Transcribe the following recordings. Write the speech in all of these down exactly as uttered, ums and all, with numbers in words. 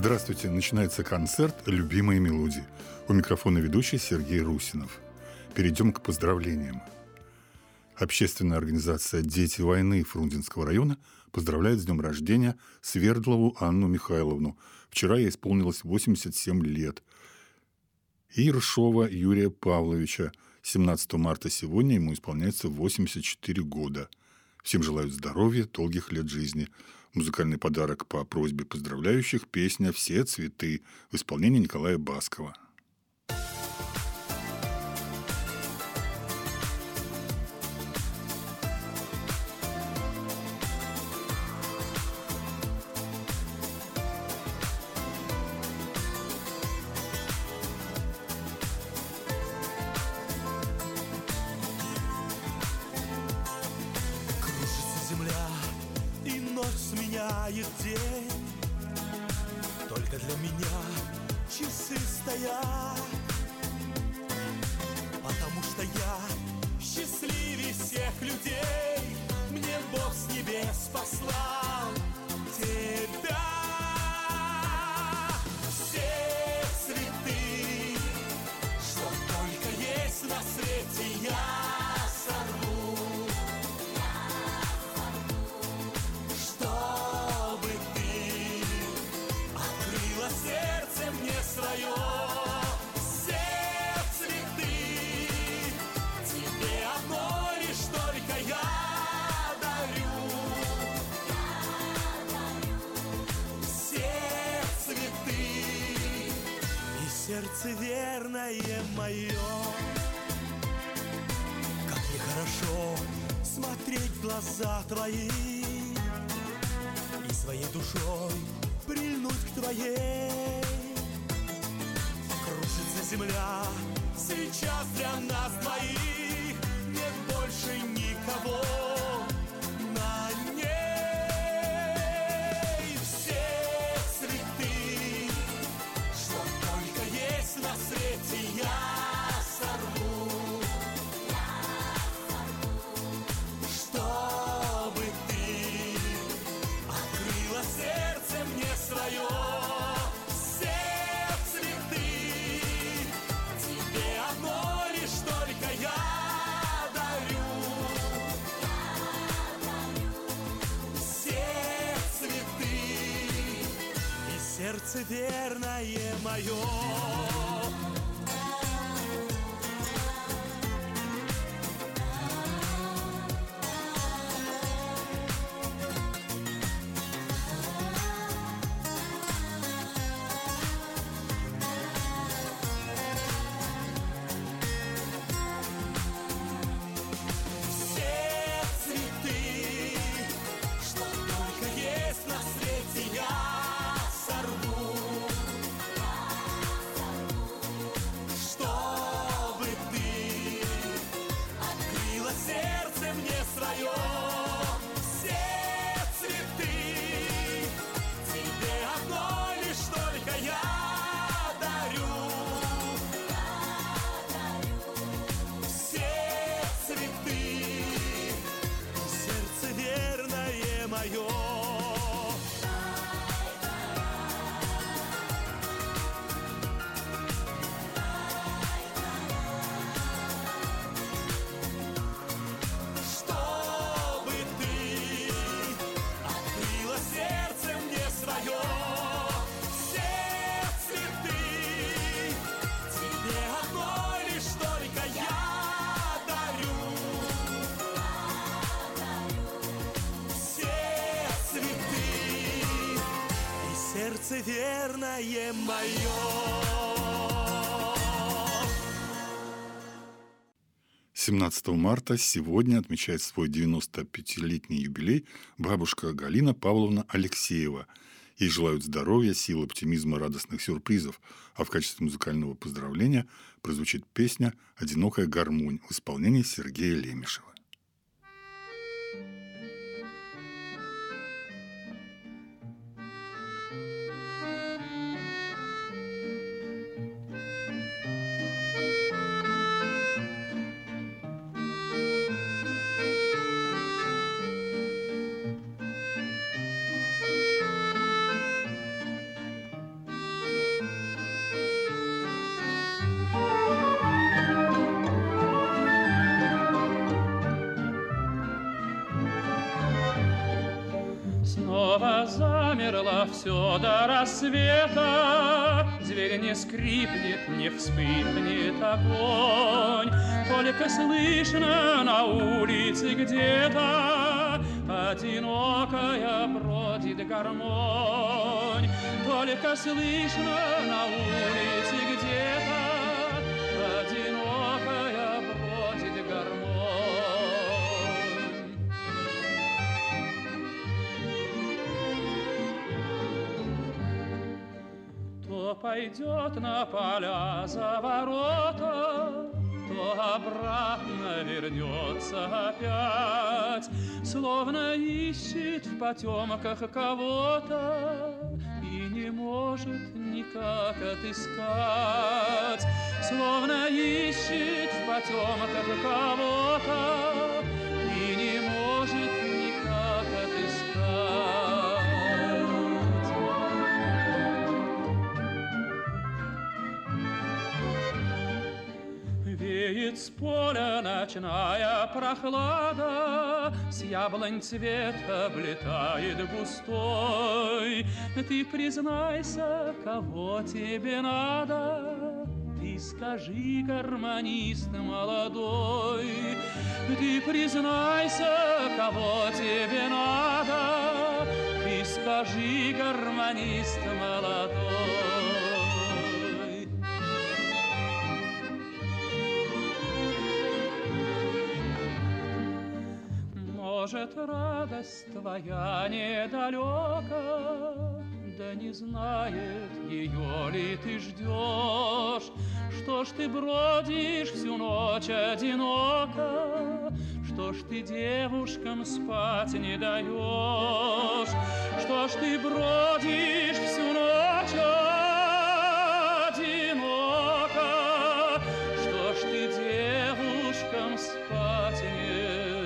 Здравствуйте, начинается концерт «Любимые мелодии». У микрофона ведущий Сергей Русинов. Перейдем к поздравлениям. Общественная организация «Дети войны» Фрунзенского района поздравляет с днем рождения Свердлову Анну Михайловну. Вчера ей исполнилось восемьдесят семь лет. И Ершова Юрия Павловича. семнадцатого марта сегодня ему исполняется восемьдесят четыре года. Всем желают здоровья, долгих лет жизни. Музыкальный подарок по просьбе поздравляющих – песня «Все цветы» в исполнении Николая Баскова. Сменяет день, только для меня часы стоят, потому что я счастливее всех людей, мне Бог с небес послал тебя. Все цветы, что только есть на свете, я сорву, сердце мне свое. Все цветы тебе одно лишь только я дарю. Все цветы и сердце верное мое. Как нехорошо смотреть в глаза твои и своей душой прильнуть к твоей. Кружится земля сейчас для нас двоих, нет больше никого на ней. Все цветы, что только есть на свете, я сорву, чтобы ты открыла сердце мне свое. Все цветы тебе одно лишь только я дарю. Все цветы и сердце верное мое. Сердце верное мое. семнадцатого марта сегодня отмечает свой девяносто пятилетний юбилей бабушка Галина Павловна Алексеева. Ей желают здоровья, сил, оптимизма, радостных сюрпризов. А в качестве музыкального поздравления прозвучит песня «Одинокая гармонь» в исполнении Сергея Лемешева. было все до рассвета, дверь не скрипнет, не вспыхнет огонь. Только слышно на улице где-то одинокая бродит гармонь. Только слышно на улице где-то одинокая бродит гармонь. То пойдет на поля за ворота, то обратно вернется опять, словно ищет в потемках кого-то и не может никак отыскать, словно ищет в потемках кого-то и не может никак отыскать. Веет с поля ночная прохлада, с яблонь цвет облетает густой. Ты признайся, кого тебе надо, ты скажи, гармонист молодой. Ты признайся, кого тебе надо, ты скажи, гармонист молодой. Может, радость твоя недалека, да не знает, ее ли ты ждешь. Что ж ты бродишь всю ночь одиноко, что ж ты девушкам спать не даешь? Что ж ты бродишь всю ночь одиноко, что ж ты девушкам спать не даешь?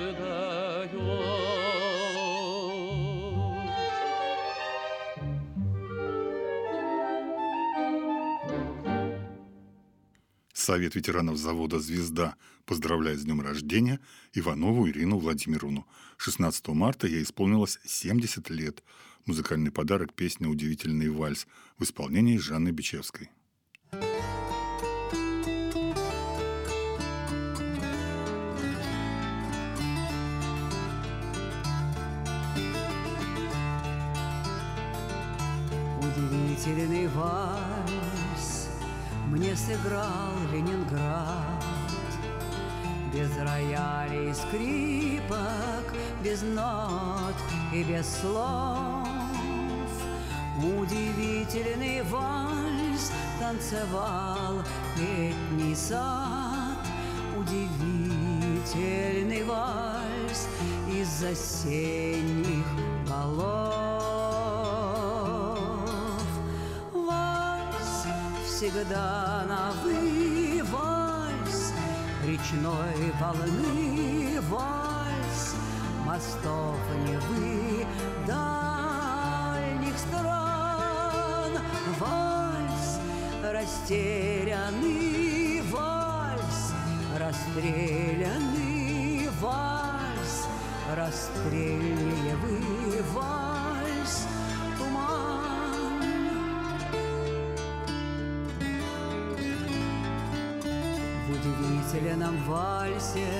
Совет ветеранов завода «Звезда» поздравляет с днем рождения Иванову Ирину Владимировну. шестнадцатого марта ей исполнилось семьдесят лет. Музыкальный подарок — песня «Удивительный вальс» в исполнении Жанны Бичевской. Удивительный вальс мне сыграл Ленинград, без роялей, скрипок, без нот и без слов. Удивительный вальс танцевал летний сад, удивительный вальс из осенних голов. Вальс всегда новый вальс, речной волны вальс, мостов Невы, дальних стран. Вальс растерянный вальс, расстрелянный вальс, расстрельнее вы вальс, туман. В удивительном вальсе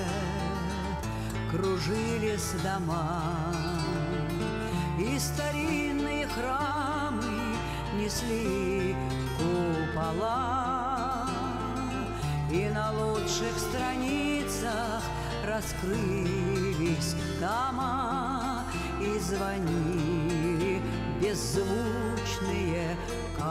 кружились дома, и старинные храмы несли купола, и на лучших страницах раскрылись дома, и звонили беззвучные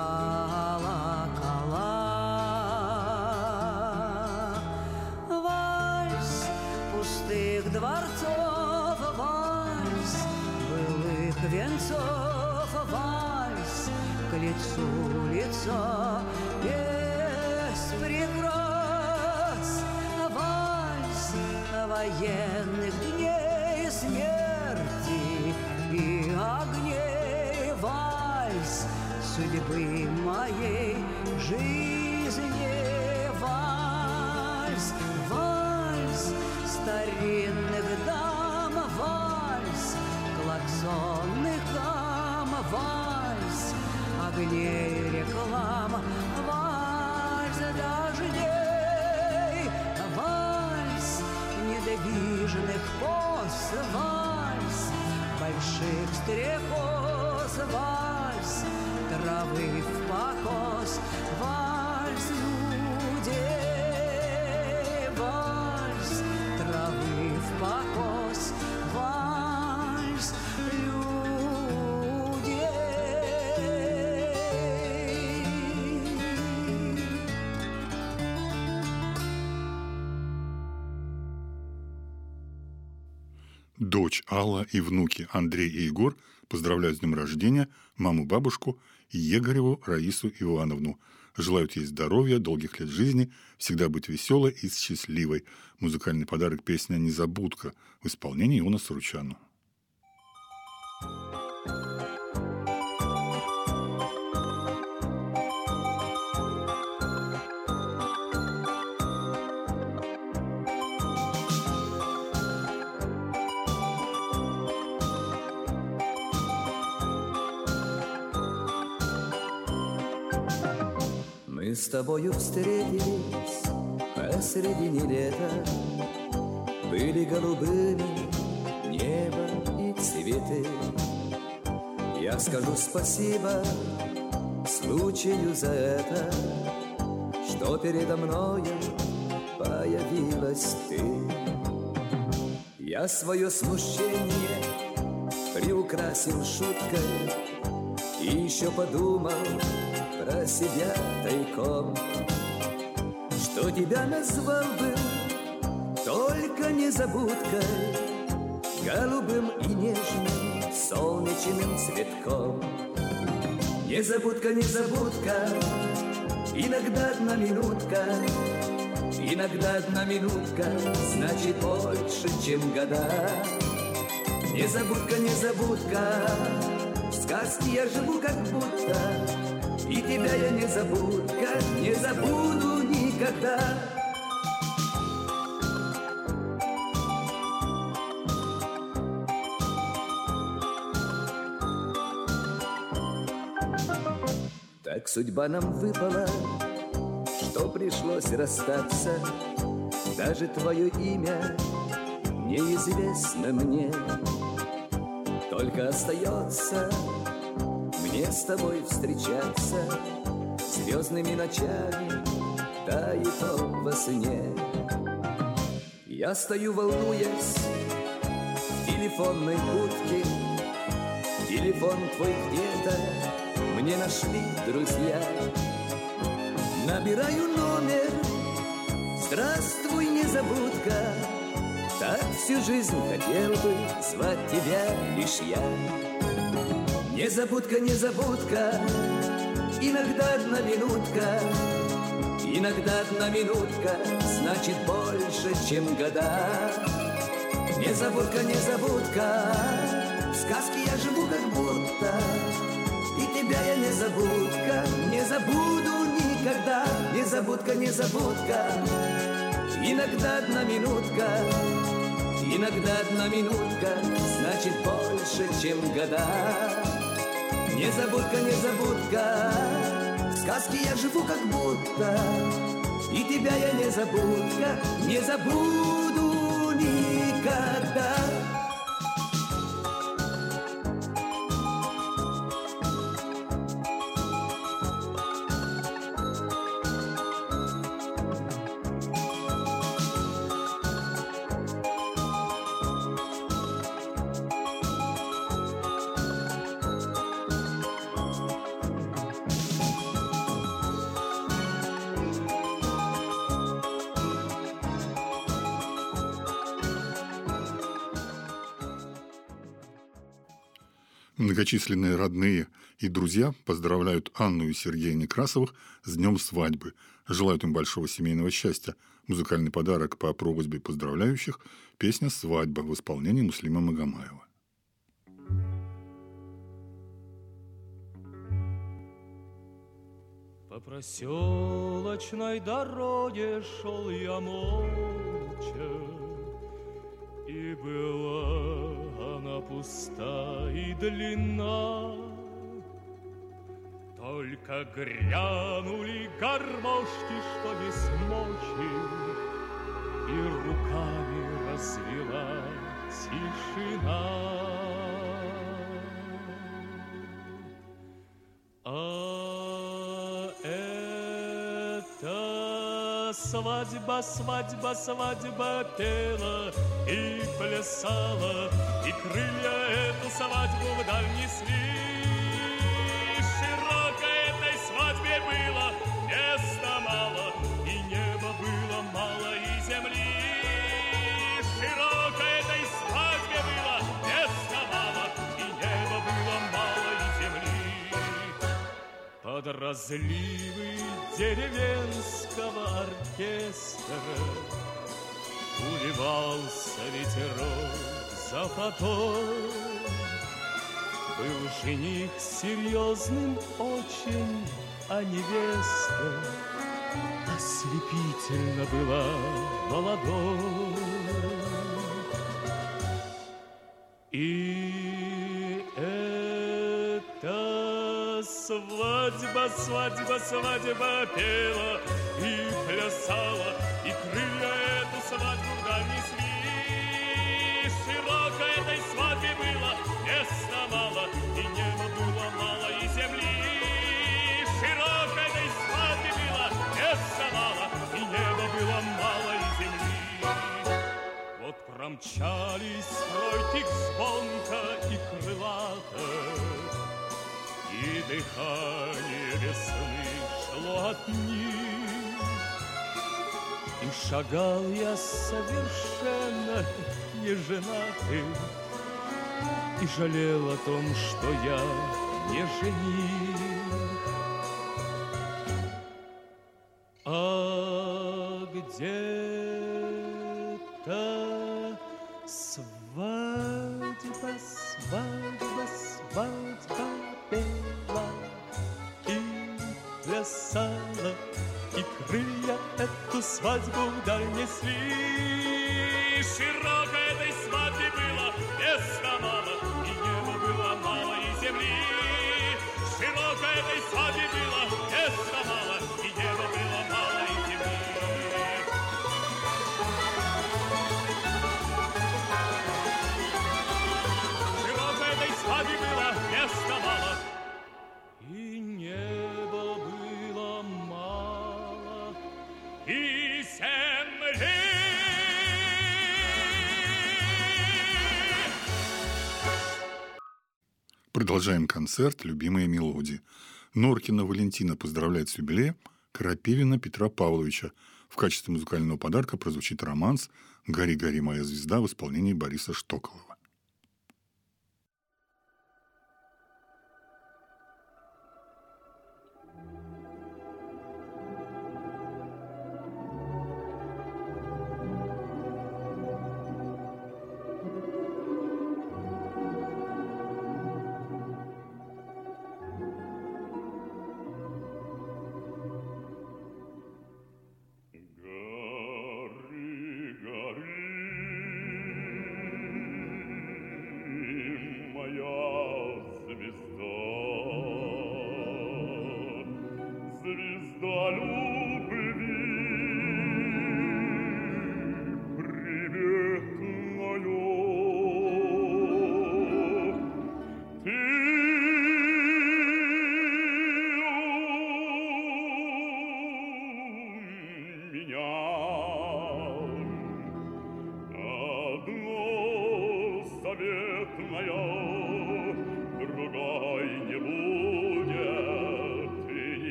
колокола. Вальс пустых дворцов, вальс былых венцов, вальс к лицу лицо без прикрас, вальс военных дней, смерти и огней, вальс судьбы моей жизни, вальс, вальс старинных дам, вальс клаксонных дам, вальс огней реклама, вальс дождей, вальс недвижных поз, вальс больших стрекоз, вальс травы в покос, вальс людей, вальс травы в покос, вальс людей. Дочь Алла и внуки Андрей и Егор поздравляют с днем рождения маму-бабушку Егореву Раису Ивановну. Желают ей здоровья, долгих лет жизни, всегда быть веселой и счастливой. Музыкальный подарок — песня «Незабудка» в исполнении Иона Саручана. Мы с тобою встретились посредине лета, были голубыми небо и цветы. Я скажу спасибо случаю за это, что передо мною появилась ты. Я свое смущение приукрасил шуткой и еще подумал про себя тайком, что тебя назвал бы только незабудкой, голубым и нежным солнечным цветком. Незабудка, незабудка, иногда одна минутка, иногда одна минутка значит больше, чем года. Незабудка, незабудка, в сказке я живу как будто, и тебя я не забудка, не забуду никогда. Так судьба нам выпала, что пришлось расстаться. Даже твое имя неизвестно мне. Только остается мне с тобой встречаться звездными ночами, да и то во сне. Я стою, волнуясь в телефонной будке. Телефон твой где-то мне нашли друзья. Набираю номер. Здравствуй, незабудка. Так всю жизнь хотел бы звать тебя лишь я. Незабудка, незабудка, иногда одна минутка, иногда одна минутка значит больше, чем года. Незабудка, незабудка, в сказке я живу как будто, и тебя я незабудка, не забуду никогда. Незабудка, незабудка, иногда одна минутка, иногда одна минутка значит больше, чем года. Незабудка, незабудка, в сказке я живу как будто, и тебя я незабудка, не забуду никогда. Многочисленные родные и друзья поздравляют Анну и Сергея Некрасовых с днем свадьбы. Желают им большого семейного счастья. Музыкальный подарок по просьбе поздравляющих – песня «Свадьба» в исполнении Муслима Магомаева. По проселочной дороге шел я молча, и была она пуста и длинна. Только грянули гармошки, что есть мочи, и руками развела тишина. А это свадьба, свадьба, свадьба пела и плясала, и крылья эту свадьбу вдаль несли. Свадьбе было места мало, и неба было мало, и земли. Широко этой свадьбе было места мало, и неба было мало, и земли. Под разливы деревенского оркестра уливался ветерок запотой. Был жених серьезным очень, а невеста ослепительно была молодой. И эта свадьба, свадьба, свадьба пела и плясала, и крылья эту свадьбу вдаль несли. Широко этой свадьбе было места мало, и неба было мало, и земли. Широко этой свадьбе было места мало, и неба было мало, и земли. Вот промчались стройки звонко и крылато, и дыхание весны шло от них. И шагал я совершенно неженатый, и жалел о том, что я не жених. А где-то свадьба, свадьба, свадьба пела и плясала, и крылья эту свадьбу вдаль несли. Широко этой свадьбе было места мало, и неба было мало, и земли. Широко этой свадьбе было места мало, и неба было мало, и земли. Широко этой свадьбе было места мало, и неба было мало, и земли. Продолжаем концерт «Любимые мелодии». Норкина Валентина поздравляет с юбилеем Крапивина Петра Павловича. В качестве музыкального подарка прозвучит романс «Гори, гори, моя звезда» в исполнении Бориса Штоколова.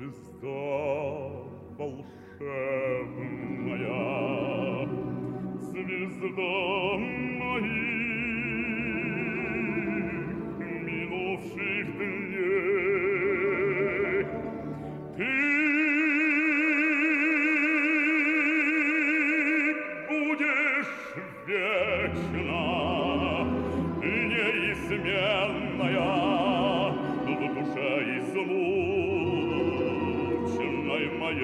звезда волшебная, звезда моих минувших дней. Ты будешь вечна, неизменная в душе измученной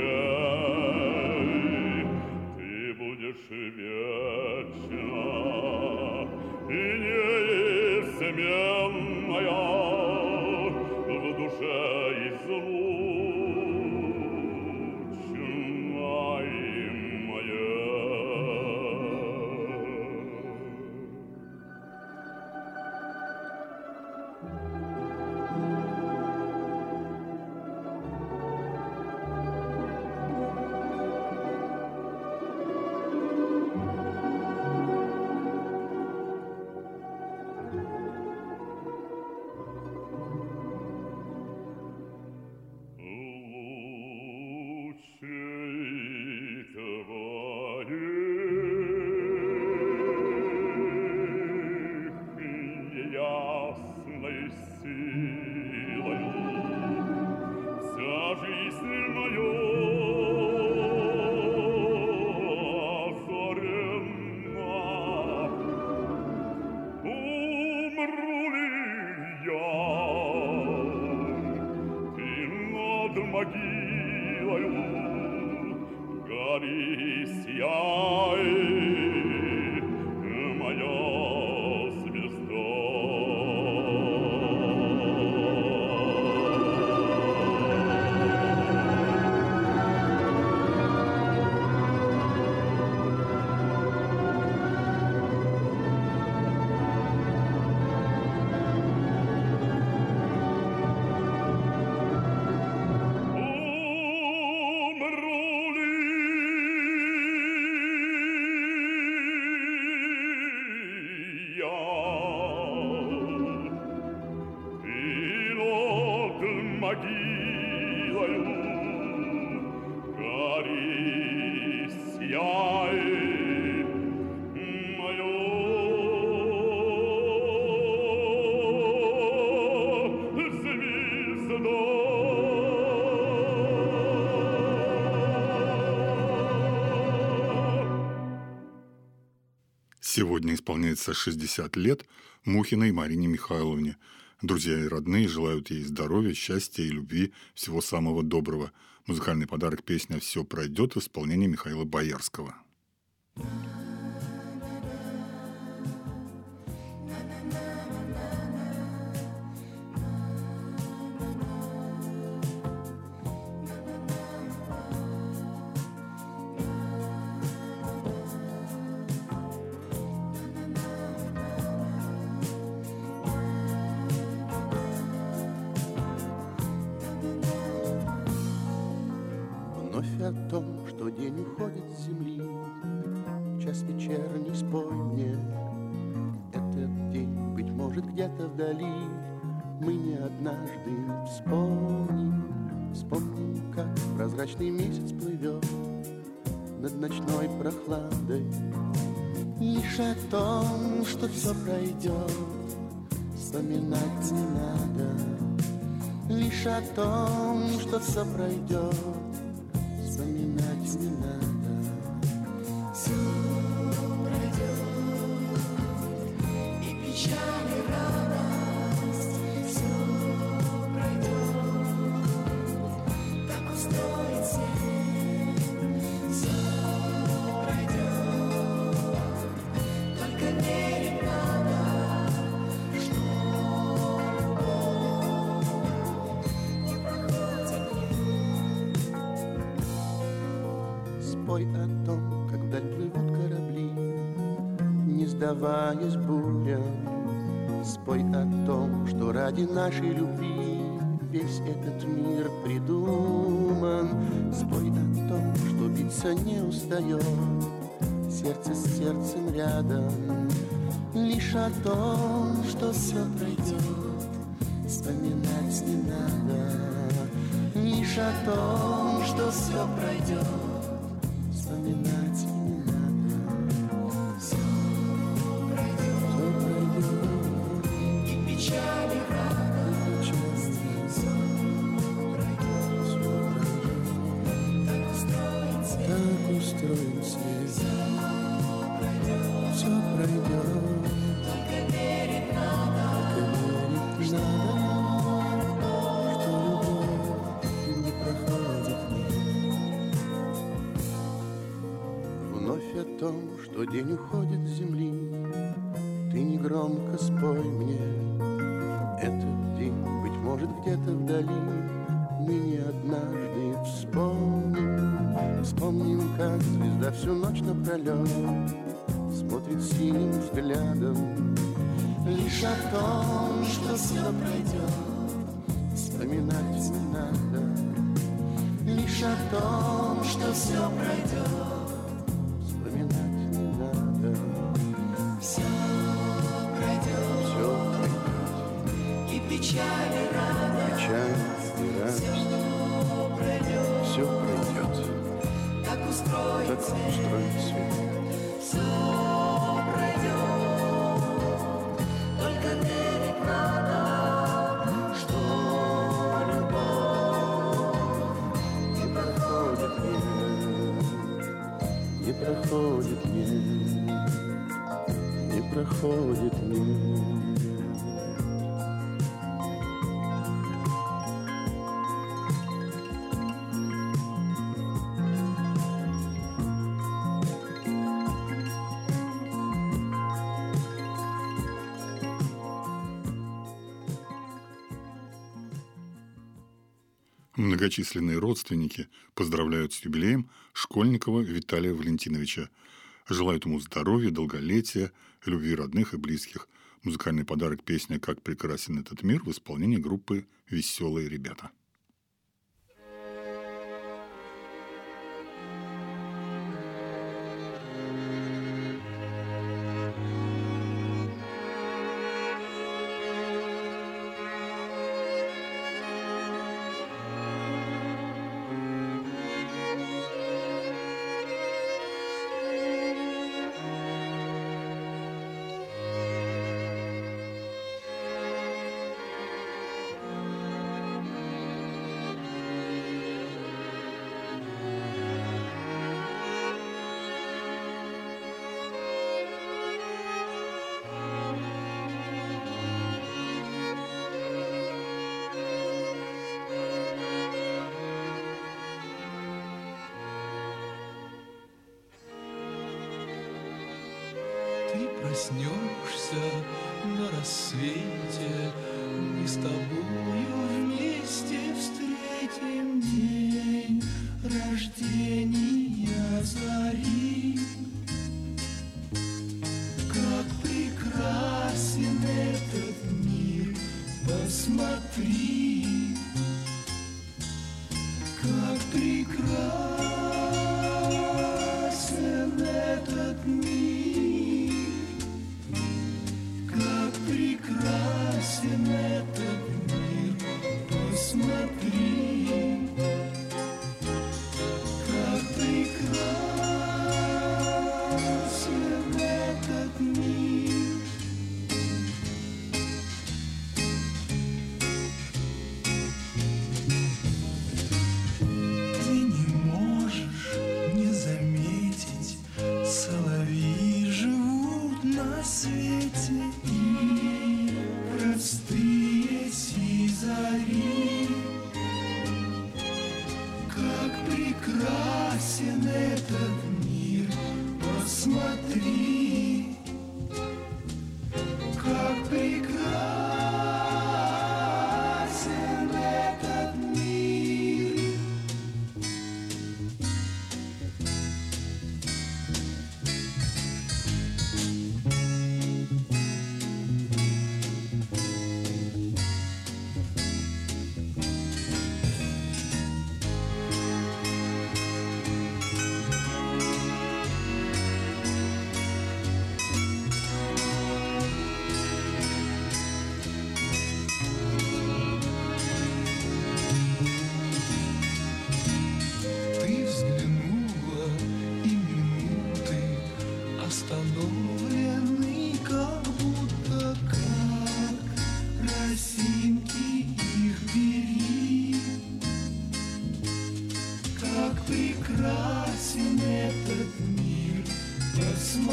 моей. Ты будешь вечна и неизменная в душе измученной моей. Сегодня исполняется шестьдесят лет Мухиной Марине Михайловне. Друзья и родные желают ей здоровья, счастья и любви, всего самого доброго. Музыкальный подарок — песня «Все пройдет» в исполнении Михаила Боярского. О том, что день уходит с земли, час вечерний, спой мне. Этот день, быть может, где-то вдали мы не однажды вспомним. Вспомним, как прозрачный месяц плывет над ночной прохладой. Лишь о том, что все пройдет, вспоминать не надо. Лишь о том, что все пройдет, вспоминать не надо. Все пройдет, и печаль, и радость. Все пройдет, так устроит свет. Все пройдет, только верить надо, что любовь не проходит. Спой о том, как вдаль плывут корабли, не сдаваясь бурям. Спой о том, что ради нашей любви весь этот мир придуман. Спой о том, что биться не устает сердце с сердцем рядом. Лишь о том, что все пройдет, вспоминать не надо. Лишь Лишь о том, что все пройдет, вспоминать не надо. Все пройдет, все пройдет, и печаль, и радость, все пройдет, все пройдет. Так устроен свет, так устроен свет. Все пройдет, только верить надо, только верить надо, что любовь не проходит мир. Вновь о том, что день уходит с земли, ты негромко спой мне. Этот день, быть может, где-то вдали, мы не однажды вспомним. Вспомним, как звезда всю ночь напролет смотрит синим взглядом. Лишь о том, что все пройдет, вспоминать не надо. Лишь о том, что все пройдет, вспоминать не надо. Все пройдет, все пройдет, и печаль, и радость, печаль, и радость. Все пройдет, все пройдет, так устроен, так устроен свет. Все пройдет, только верить надо, что любовь не проходит мне, не проходит мне, не проходит мне. Многочисленные родственники поздравляют с юбилеем Школьникова Виталия Валентиновича. Желают ему здоровья, долголетия, любви родных и близких. Музыкальный подарок — песня «Как прекрасен этот мир» в исполнении группы «Веселые ребята». Ты проснешься на рассвете, мы с тобою вместе встретим день рождения зари. Как прекрасен этот мир, посмотри, как прекрасен этот мир. Прекрасен этот мир, посмотри, как прекрасен этот мир. Ты не можешь не заметить, соловьи живут на свете. Простые зари, как прекрасен этот мир, посмотри, как прекрасен этот мир.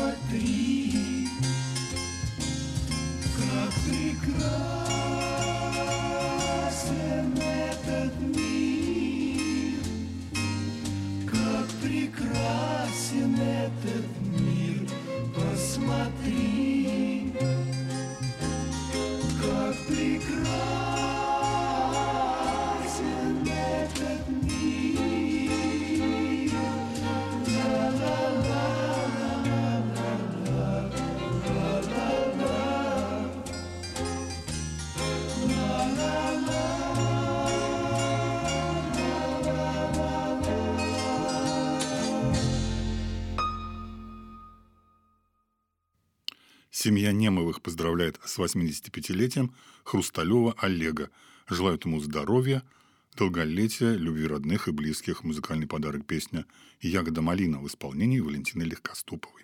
посмотри, как прекрасен этот мир, как прекрасен этот мир, посмотри, как прекрасен этот мир. Семья Немовых поздравляет с восьмидесятипятилетием Хрусталева Олега. Желают ему здоровья, долголетия, любви родных и близких. Музыкальный подарок — песня «Ягода малина» в исполнении Валентины Легкоступовой.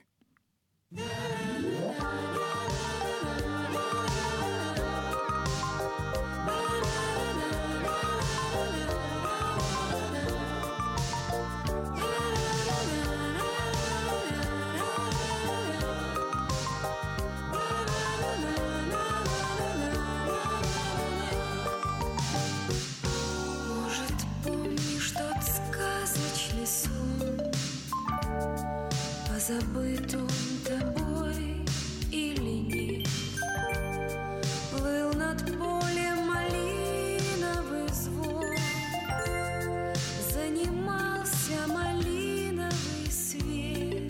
Может, помнишь тот сказочный сон? Позабыт он тобой или нет? Плыл над полем малиновый звон, занимался малиновый свет.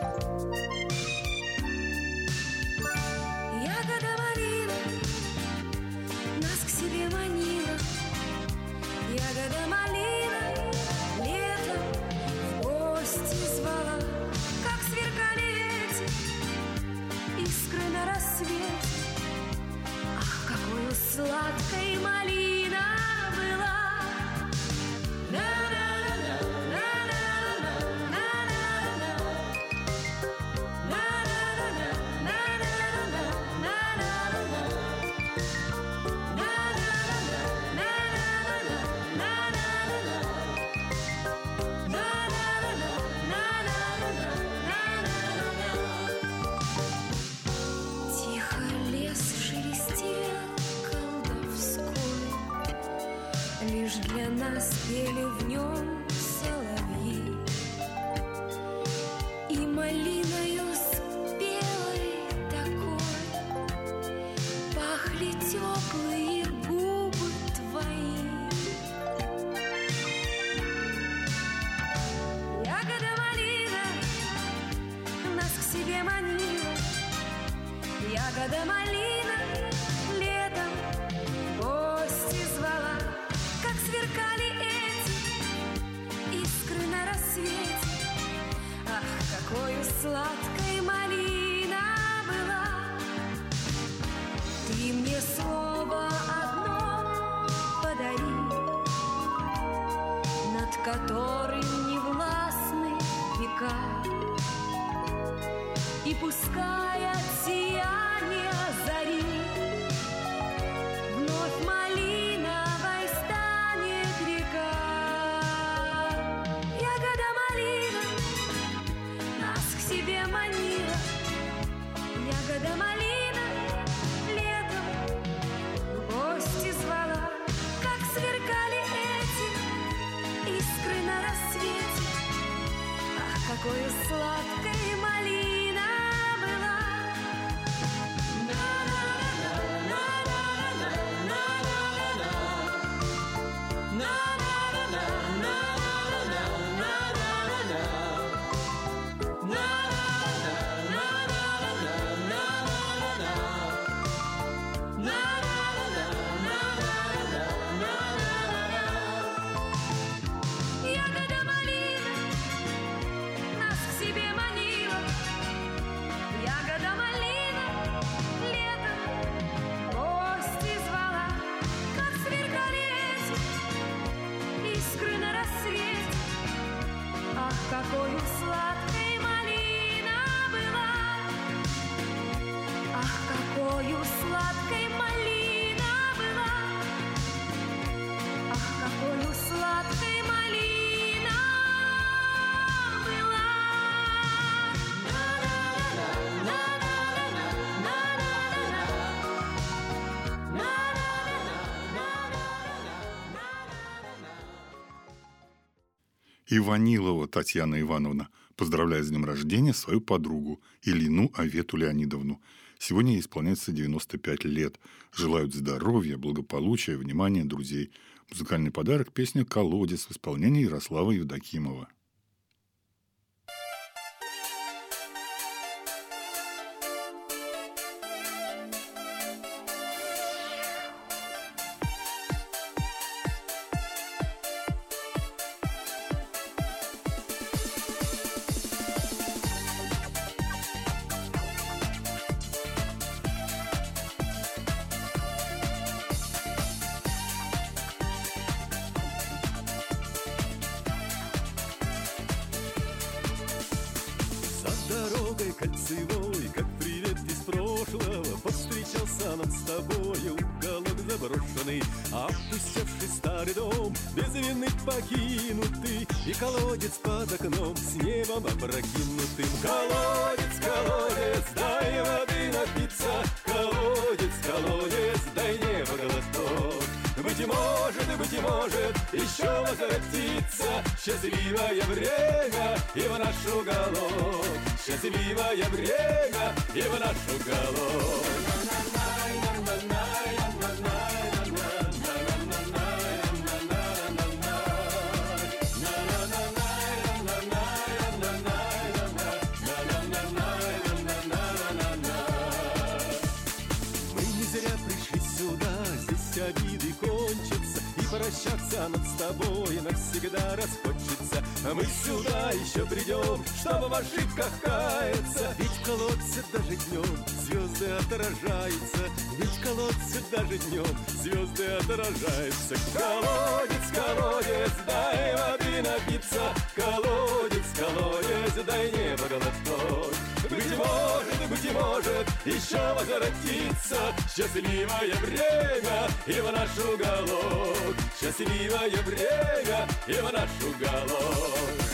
Ягода малина нас к себе манила, ягода малина летом в гости звала. Как сверкали эти искры на рассвете, ах, какой сладкой малина была! На-на-на-на, на-на-на-на, на-на-на-на, на-на-на-на, на-на-на-на, на-на-на-на, тихо лес шелестел колдовской, лишь для нас пели в нем соловьи. И малиною спелой такой пахли теплые губы твои. Ягода малина нас к себе манила, ягода малина летом в гости звала. Как сверкали эти искры на рассвете, ах, какой сладкой малина была! Ты мне слово одно подари, над которым не властны века, и пускай от сияния зари вновь малиновой станет река. Ягода малина нас к себе манила, ягода малина летом в гости звала. Как сверкали эти искры на рассвете, ах, какой сладкой малина была! Ягода малина нас к себе манила, ягода малина летом в гости звала. Как сверкали эти искры на рассвете, ах, какой сладкой малина была! Ах, какой сладкой малина была! Ах, какой сладкой малина была! Иванилова Татьяна Ивановна поздравляет с днем рождения свою подругу Илину Авету Леонидовну. Сегодня ей исполняется девяносто пять лет. Желают здоровья, благополучия, внимания друзей. Музыкальный подарок – песня «Колодец» в исполнении Ярослава Евдокимова. Дорогой кольцевой, как привет из прошлого, повстречался нам с тобою уголок заброшенный, опустевший старый дом, без вины покинутый, и колодец под окном с небом опрокинутым. Колодец, колодец, дай воды напиться, колодец, колодец, дай небо глоток. Быть может, быть может, еще возвратится счастливое время и в наш уголок. Счастливое время и в наш уголок. Мы не зря пришли сюда, здесь обиды кончатся, и прощаться нам с тобой навсегда расхочется. А мы сюда еще придем, чтобы в ошибках каяться. Ведь в колодце даже днем звезды отражаются. Ведь в колодце даже днем звезды отражаются. Колодец, колодец, дай воды напиться. Колодец, колодец, дай небо глоток. Быть может, быть может, еще возвратится счастливое время и в наш уголок. Счастливое время и в наш уголок.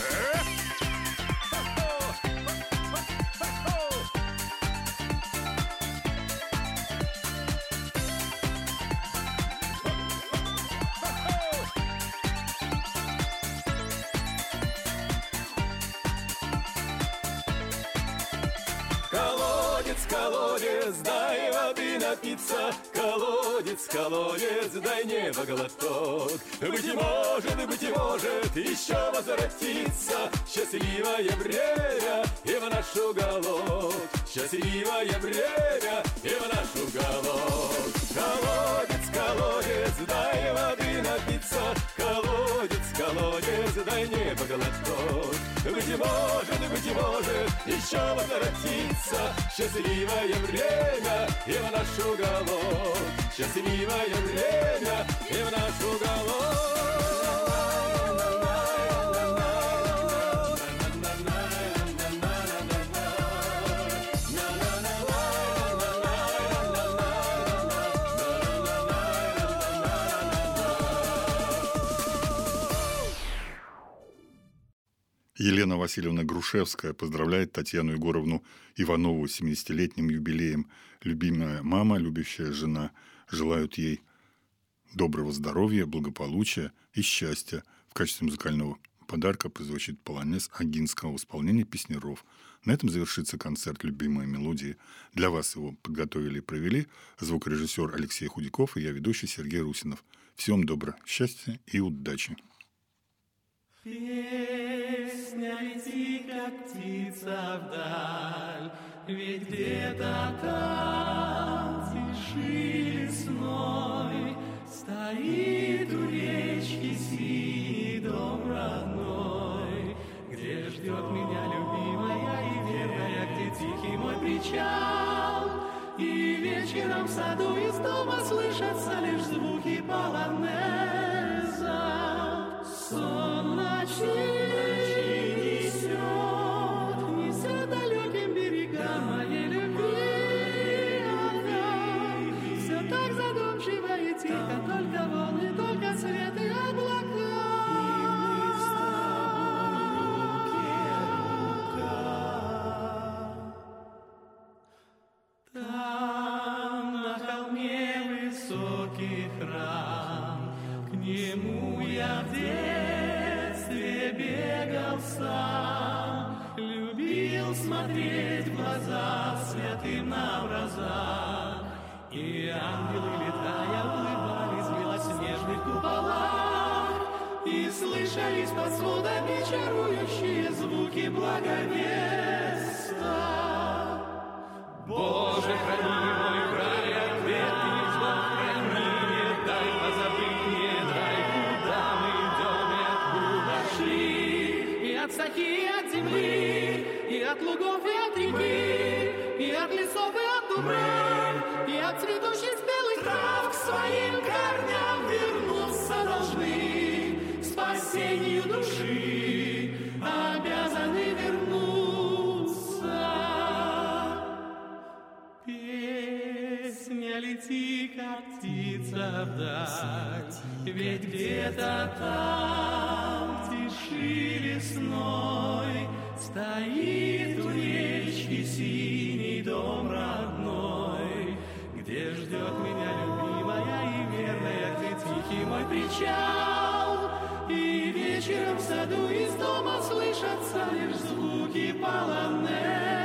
Колодец, колодец, дай воды напиться. Колодец, колодец, дай небо глоток. Быть может, быть может, еще возвратится счастливое время и в наш уголок. Счастливое время и в наш уголок. Колодец, колодец, дай воды напиться. Колодец, колодец, дай небо глоток. Быть может, быть может, еще возвратится счастливое время и в наш уголок. Счастливое время и в наш уголок. Елена Васильевна Грушевская поздравляет Татьяну Егоровну Иванову с семидесятилетним юбилеем. Любимая мама, любящая жена желают ей доброго здоровья, благополучия и счастья. В качестве музыкального подарка прозвучит полонез Огинского в исполнении песняров. На этом завершится концерт «Любимые мелодии». Для вас его подготовили и провели звукорежиссер Алексей Худяков и я, ведущий Сергей Русинов. Всем добра, счастья и удачи. Песня, лети, как птица вдаль, ведь где-то там тиши лесной стоит у речки синий дом родной, где ждет меня любимая и верная, где тихий мой причал, и вечером в саду из дома слышатся лишь звуки полонеза. Сон ночи несет, несет далеким берегам моей любви. Ага, все так задумчиво и тихо, только волны, только свет и облака. И мы с тобой руке рука. Там на холме высокий храм, к нему я в детстве детстве бегал сам, любил смотреть в глаза святым на образа, и ангелы, летая, улыбались в белоснежных куполах, и слышались под сводами чарующие звуки благовеста. Боже, храни мой край, ответный звон, храни, не дай позабыть, не дай, куда мы идем и откуда шли. И от стахи, и от земли, и от лугов, и от реки, и от лесов, и от дубрав, и от цветущих белых трав к своим корням вернуться должны. Спасению души обязаны вернуться. Песня лети, как птица вдаль, ведь где-то там, в тиши лесной, стоит у речки синий дом родной, где ждет меня любимая и верная, где тихий мой причал. И вечером в саду из дома слышатся лишь звуки полонез.